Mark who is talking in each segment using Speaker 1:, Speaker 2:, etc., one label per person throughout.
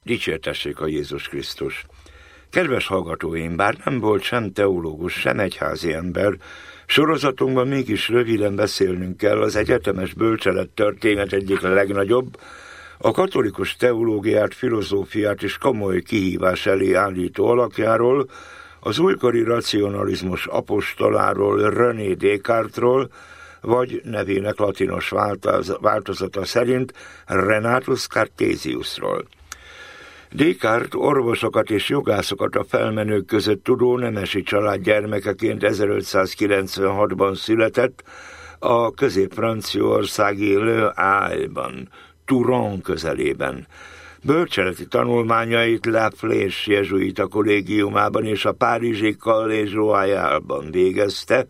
Speaker 1: Dicsértessék a Jézus Krisztus! Kedves hallgatóim, bár nem volt sem teológus, sem egyházi ember, sorozatunkban mégis röviden beszélnünk kell az egyetemes bölcselet történet egyik legnagyobb, a katolikus teológiát, filozófiát is komoly kihívás elé állító alakjáról, az újkori racionalizmus apostoláról, René Descartesról, vagy nevének latinos változata szerint Renatus Cartesiusról. Descartes orvosokat és jogászokat a felmenők között tudó nemesi család gyermekeként 1596-ban született a közép-franciaországi Le Havre-ban, Toulon közelében. Bölcseleti tanulmányait La Flèche jezsuita kollégiumában és a párizsi Collège Royalban végezte,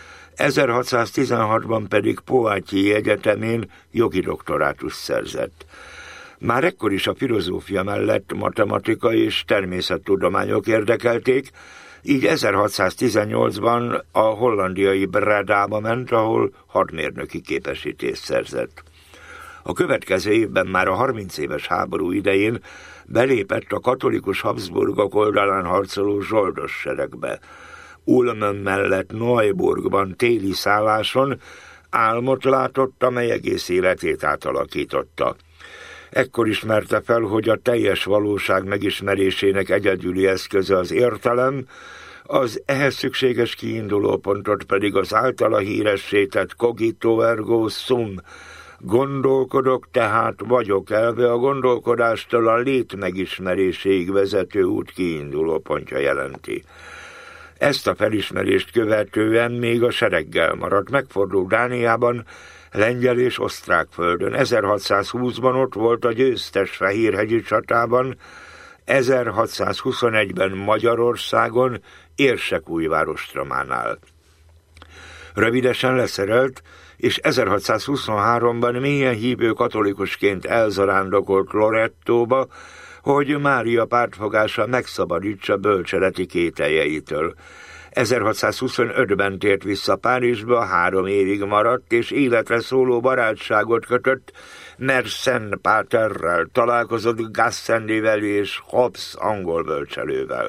Speaker 1: 1616-ban pedig Poitiers egyetemén jogi doktorátust szerzett. Már ekkor is a filozófia mellett matematika és természettudományok érdekelték, így 1618-ban a hollandiai Bredába ment, ahol hadmérnöki képesítést szerzett. A következő évben már a 30 éves háború idején belépett a katolikus Habsburgok oldalán harcoló zsoldos seregbe. Ulm mellett Neuburgban téli szálláson álmot látott, amely egész életét átalakította. Ekkor ismerte fel, hogy a teljes valóság megismerésének egyedüli eszköze az értelem, az ehhez szükséges kiindulópontot pedig az általa híressé tett cogito ergo sum, gondolkodok, tehát vagyok elve a gondolkodástól a lét megismeréséig vezető út kiindulópontja jelenti. Ezt a felismerést követően még a sereggel maradt, megfordult Dániában, lengyel és osztrák földön. 1620-ban ott volt a győztes Fehérhegyi csatában, 1621-ben Magyarországon, Érsekújvárostrománál. Rövidesen leszerelt, és 1623-ban mélyen hívő katolikusként elzarándokolt Lorettóba, hogy Mária pártfogása megszabadítsa bölcseleti kételjeitől. 1625-ben tért vissza Párizsba, 3 évig maradt, és életre szóló barátságot kötött Mersenne páterrel, találkozott Gassendivel és Hobbes angol bölcselővel.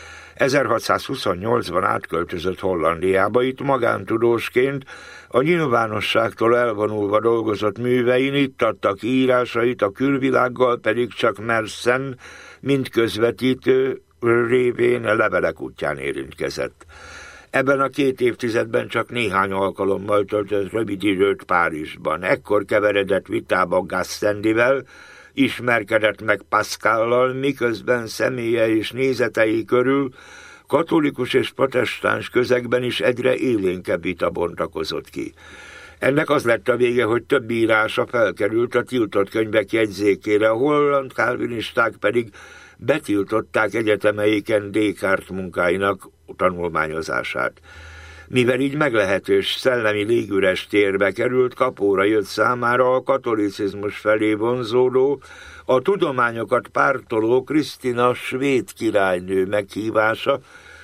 Speaker 1: 1628-ban átköltözött Hollandiába, itt magántudósként, a nyilvánosságtól elvonulva dolgozott művein, itt adtak írásait, a külvilággal pedig csak Mersenne, mint közvetítő révén levelek útján érintkezett. Ebben a 2 évtizedben csak néhány alkalommal töltött rövid időt Párizsban. Ekkor keveredett vitába Gassendivel, ismerkedett meg Pascallal, miközben személye és nézetei körül katolikus és protestáns közegben is egyre élénkebb vita bontakozott ki. Ennek az lett a vége, hogy több írása felkerült a tiltott könyvek jegyzékére, a holland kálvinisták pedig betiltották egyetemeiken Descartes munkáinak tanulmányozását. Mivel így meglehetős szellemi légüres térbe került, kapóra jött számára a katolicizmus felé vonzódó, a tudományokat pártoló Krisztina svéd királynő meghívása.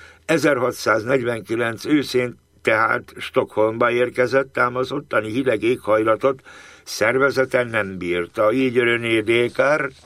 Speaker 1: 1649 őszén tehát Stockholmba érkezett, ám az ottani hideg éghajlatot szervezete nem bírta, így René Descartes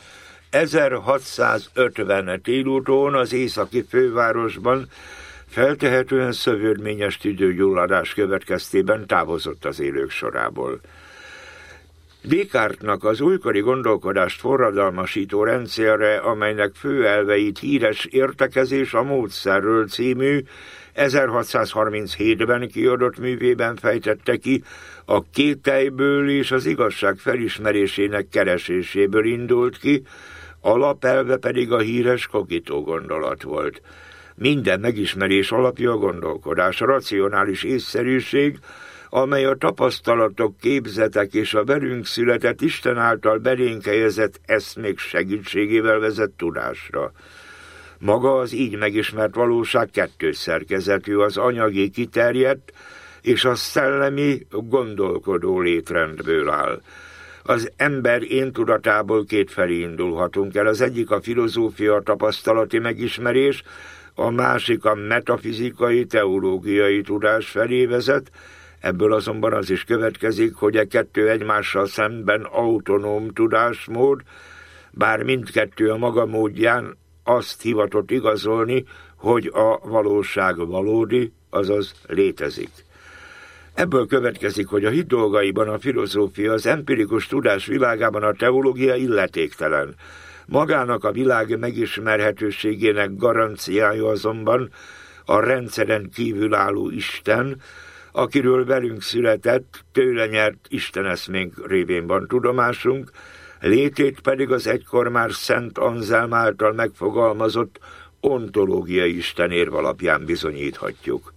Speaker 1: 1650 télúton az északi fővárosban feltehetően szövődményes tüdőgyulladás következtében távozott az élők sorából. Descartesnak az újkori gondolkodást forradalmasító rendszerre, amelynek fő elveit híres Értekezés a módszerről című 1637-ben kiadott művében fejtette ki, a kételyből és az igazság felismerésének kereséséből indult ki, alapelve pedig a híres cogito gondolat volt. Minden megismerés alapja a gondolkodás, a racionális észszerűség, amely a tapasztalatok, képzetek és a velünk született Isten által belénk helyezett eszmék segítségével vezet tudásra. Maga az így megismert valóság kettős szerkezetű, az anyagi kiterjedt és a szellemi gondolkodó létrendből áll. Az ember én tudatából kétfelé indulhatunk el. Az egyik a filozófia, a tapasztalati megismerés, a másik a metafizikai, teológiai tudás felé vezet. Ebből azonban az is következik, hogy a kettő egymással szemben autonóm tudásmód, bár mindkettő a maga módján azt hivatott igazolni, hogy a valóság valódi, azaz létezik. Ebből következik, hogy a hit dolgaiban a filozófia, az empirikus tudás világában a teológia illetéktelen. Magának a világ megismerhetőségének garanciája azonban a rendszeren kívül álló Isten, akiről velünk született, tőle nyert isteneszménk révén van tudomásunk, létét pedig az egykor már Szent Anzelm által megfogalmazott ontológiai istenérv alapján bizonyíthatjuk.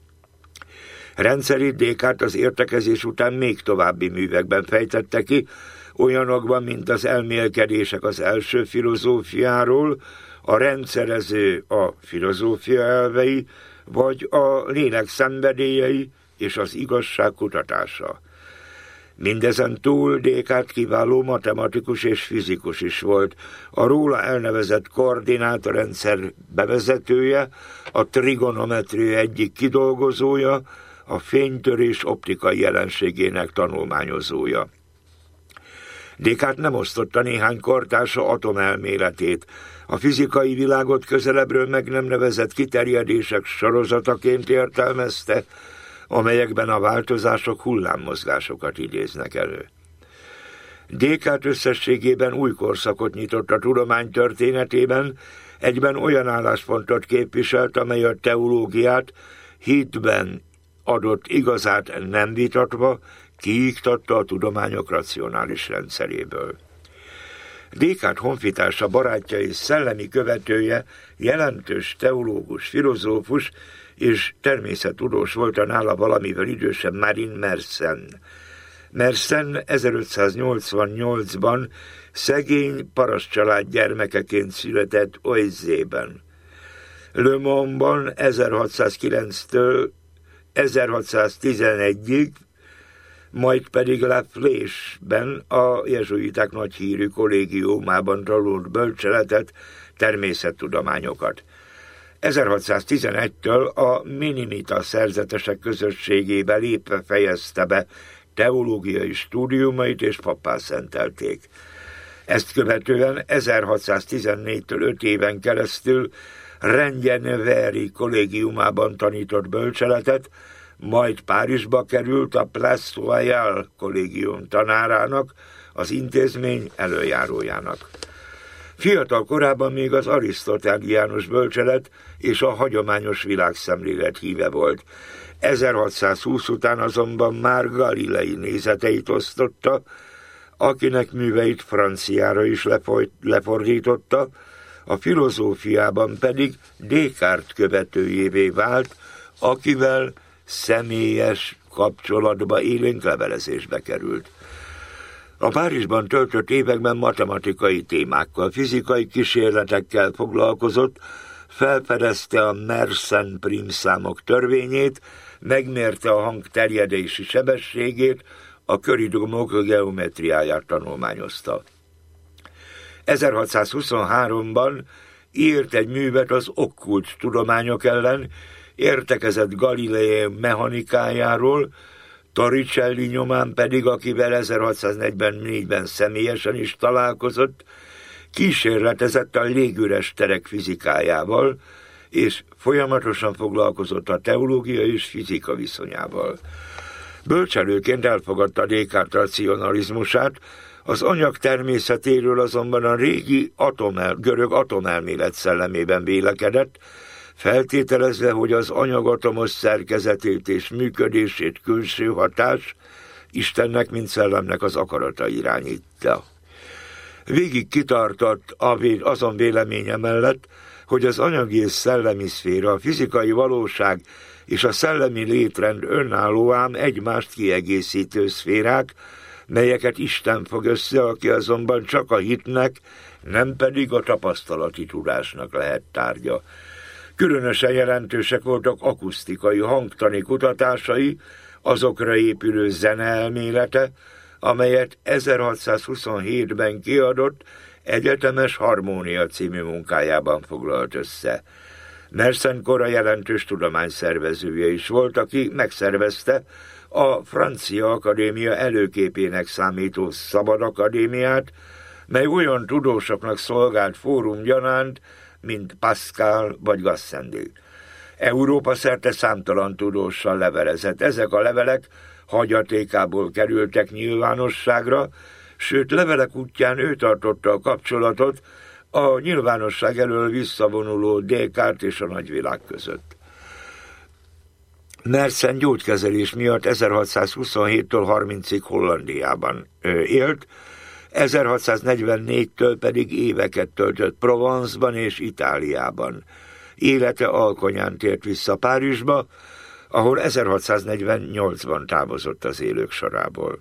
Speaker 1: Rendszerét Descartes az értekezés után még további művekben fejtette ki, olyanokban, mint az elmélkedések az első filozófiáról, a rendszerező a filozófia elvei, vagy a lélek szenvedélyei és az igazság kutatása. Mindezen túl Descartes kiváló matematikus és fizikus is volt. A róla elnevezett koordinátorrendszer bevezetője, a trigonometria egyik kidolgozója, a fénytörés optikai jelenségének tanulmányozója. Descartes nem osztotta néhány kortársa atomelméletét. A fizikai világot közelebbről meg nem nevezett kiterjedések sorozataként értelmezte, amelyekben a változások hullámmozgásokat idéznek elő. Descartes összességében új korszakot nyitott a tudomány történetében, egyben olyan álláspontot képviselt, amely a teológiát hitben adott igazát nem vitatva kiiktatta a tudományok racionális rendszeréből. Descartes honfitársa, barátja és szellemi követője, jelentős teológus, filozófus és természettudós volt a nála valamivel idősebb Marin Mersenne. Mersenne 1588-ban szegény parasztcsalád gyermekeként született Oisében. Le Mans-ban 1609-től 1611-ig, majd pedig La Flèche-ben a jezsuiták nagyhírű kollégiumában tanult bölcseletet, természettudományokat. 1611-től a Mennonita szerzetesek közösségébe lépve fejezte be teológiai stúdiumait és pappá szentelték. Ezt követően 1614-től 5 éven keresztül Rennes-Nevers kollégiumában tanított bölcseletet, majd Párizsba került a Place Royale kollégium tanárának, az intézmény előjárójának. Fiatal korában még az arisztoteléniánus bölcselet és a hagyományos világszemlélet híve volt. 1620 után azonban már Galilei nézeteit osztotta, akinek műveit franciára is lefordította, a filozófiában pedig Descartes követőjévé vált, akivel személyes kapcsolatba, élénk levelezésbe került. A Párizsban töltött években matematikai témákkal, fizikai kísérletekkel foglalkozott, felfedezte a Mersenne prímszámok törvényét, megmérte a hang terjedési sebességét, a köridumok geometriáját tanulmányozta. 1623-ban írt egy művet az okkult tudományok ellen, értekezett Galilei mechanikájáról, Torricelli nyomán pedig, akivel 1644-ben személyesen is találkozott, kísérletezett a légüres terek fizikájával, és folyamatosan foglalkozott a teológia és fizika viszonyával. Bölcselőként elfogadta Descartes racionalizmusát, az anyag természetéről azonban a régi görög atomelmélet szellemében vélekedett, feltételezve, hogy az anyag atomos szerkezetét és működését külső hatás Istennek, mint szellemnek az akarata irányítja. Végig kitartott azon véleménye mellett, hogy az anyagi és szellemi szféra, a fizikai valóság és a szellemi létrend önálló, ám egymást kiegészítő szférák, melyeket Isten fog össze, aki azonban csak a hitnek, nem pedig a tapasztalati tudásnak lehet tárgya. Különösen jelentősek voltak akusztikai, hangtani kutatásai, azokra épülő zeneelmélete, amelyet 1627-ben kiadott Egyetemes Harmónia című munkájában foglalt össze. Mersenne kora jelentős tudományszervezője is volt, aki megszervezte a Francia Akadémia előképének számító Szabad Akadémiát, mely olyan tudósoknak szolgált fórum gyanánt, mint Pascal vagy Gassendi. Európa szerte számtalan tudóssal levelezett. Ezek a levelek hagyatékából kerültek nyilvánosságra, sőt levelek útján ő tartotta a kapcsolatot a nyilvánosság elől visszavonuló Descartes és a nagyvilág között. Mersenne gyógykezelés miatt 1627-től 30-ig Hollandiában élt, 1644-től pedig éveket töltött Provence-ban és Itáliában. Élete alkonyán tért vissza Párizsba, ahol 1648-ban távozott az élők sorából.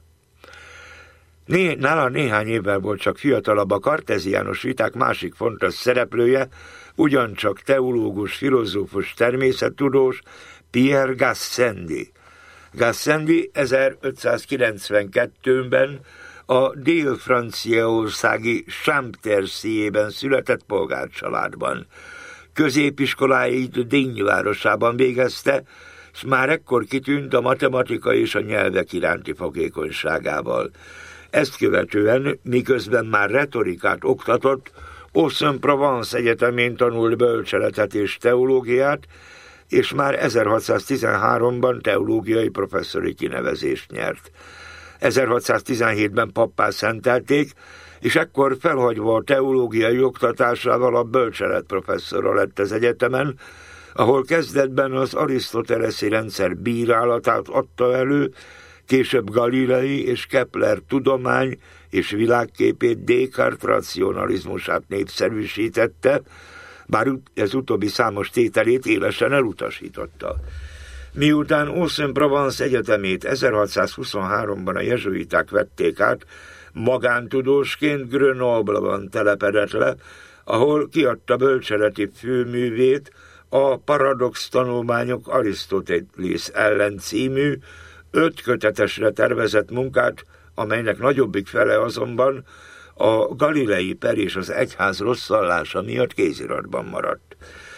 Speaker 1: Nála néhány évvel volt csak fiatalabb, a karteziánus viták másik fontos szereplője, ugyancsak teológus, filozófus, természettudós, Pierre Gassendi. Gassendi 1592-ben a dél-franciaországi Champterciében született polgárcsaládban. Középiskoláit Digne városában végezte, és már ekkor kitűnt a matematika és a nyelvek iránti fogékonyságával. Ezt követően, miközben már retorikát oktatott, Aix-en-Provence egyetemén tanult bölcseletet és teológiát, és már 1613-ban teológiai professzori kinevezést nyert. 1617-ben pappá szentelték, és ekkor felhagyva a teológiai oktatásával a bölcselet professzora lett az egyetemen, ahol kezdetben az arisztoteleszi rendszer bírálatát adta elő, később Galilei és Kepler tudomány és világképét, Descartes racionalizmusát népszerűsítette, bár ez utóbbi számos tételét élesen elutasította. Miután Aix-en-Provence egyetemét 1623-ban a jezsuiták vették át, magántudósként Grenoble-ban telepedett le, ahol kiadta bölcseleti főművét, a Paradox tanulmányok Arisztotelész ellen című 5 kötetesre tervezett munkát, amelynek nagyobbik fele azonban a galilei per és az egyház rosszallása miatt kéziratban maradt.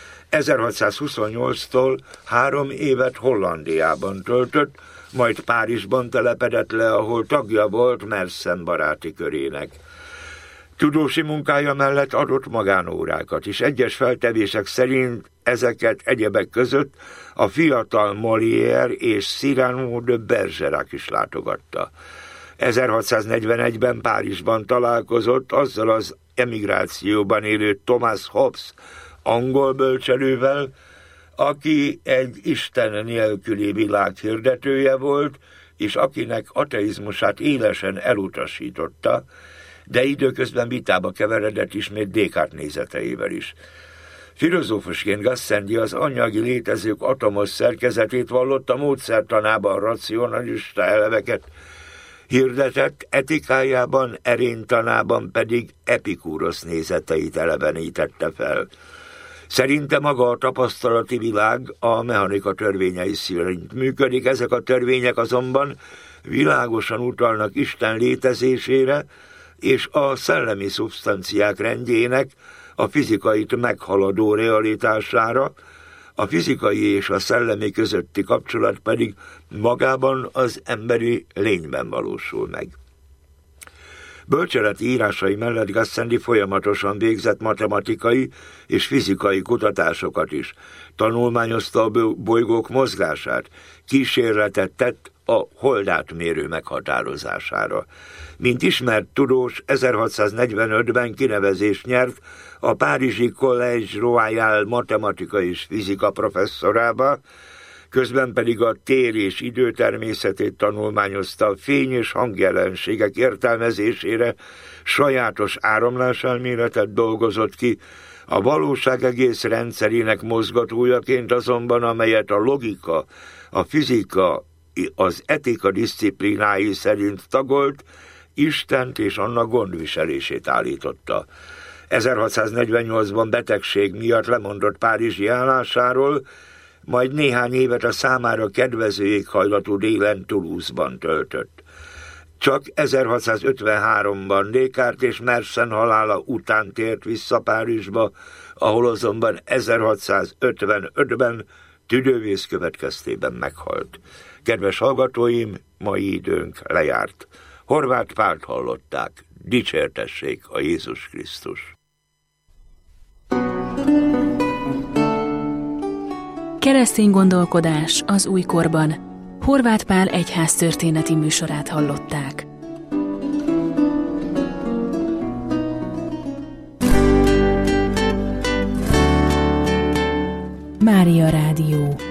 Speaker 1: 1628-tól 3 évet Hollandiában töltött, majd Párizsban telepedett le, ahol tagja volt Mersenne baráti körének. Tudósi munkája mellett adott magánórákat is. Egyes feltevések szerint ezeket egyebek között a fiatal Molière és Cyrano de Bergerac is látogatta. 1641-ben Párizsban találkozott azzal az emigrációban élő Thomas Hobbes angol bölcselővel, aki egy Isten nélküli világ hirdetője volt, és akinek ateizmusát élesen elutasította, de időközben vitába keveredett ismét Descartes nézeteivel is. Filozófusként Gassendi az anyagi létezők atomos szerkezetét vallotta, módszertanában racionalista elveket hirdetett, etikájában, erénytanában pedig Epikúrosz nézeteit elevenítette fel. Szerinte maga a tapasztalati világ a mechanika törvényei szerint működik, ezek a törvények azonban világosan utalnak Isten létezésére és a szellemi szubstanciák rendjének, a fizikait meghaladó realitására, a fizikai és a szellemi közötti kapcsolat pedig magában az emberi lényben valósul meg. Bölcseleti írásai mellett Gassendi folyamatosan végzett matematikai és fizikai kutatásokat is. Tanulmányozta a bolygók mozgását, kísérletet tett a holdátmérő meghatározására. Mint ismert tudós, 1645-ben kinevezést nyert a párizsi Collège Royal matematika és fizika professzorába, közben pedig a tér és idő természetét tanulmányozta, a fény és hangjelenségek értelmezésére sajátos áramláselméletet dolgozott ki, a valóság egész rendszerének mozgatójaként azonban, amelyet a logika, a fizika, az etika diszciplínái szerint tagolt, Istent és annak gondviselését állította. 1648-ban betegség miatt lemondott párizsi állásáról, majd néhány évet a számára kedvező éghajlatú délen Toulouse-ban töltött. Csak 1653-ban Descartes és Mersenne halála után tért vissza Párizsba, ahol azonban 1655-ben tüdővész következtében meghalt. Kedves hallgatóim, mai időnk lejárt. Horváth Pált hallották. dicsértessék a Jézus Krisztus.
Speaker 2: Keresztény gondolkodás az újkorban. Horváth Pál egyháztörténeti műsorát hallották. Mária Rádió.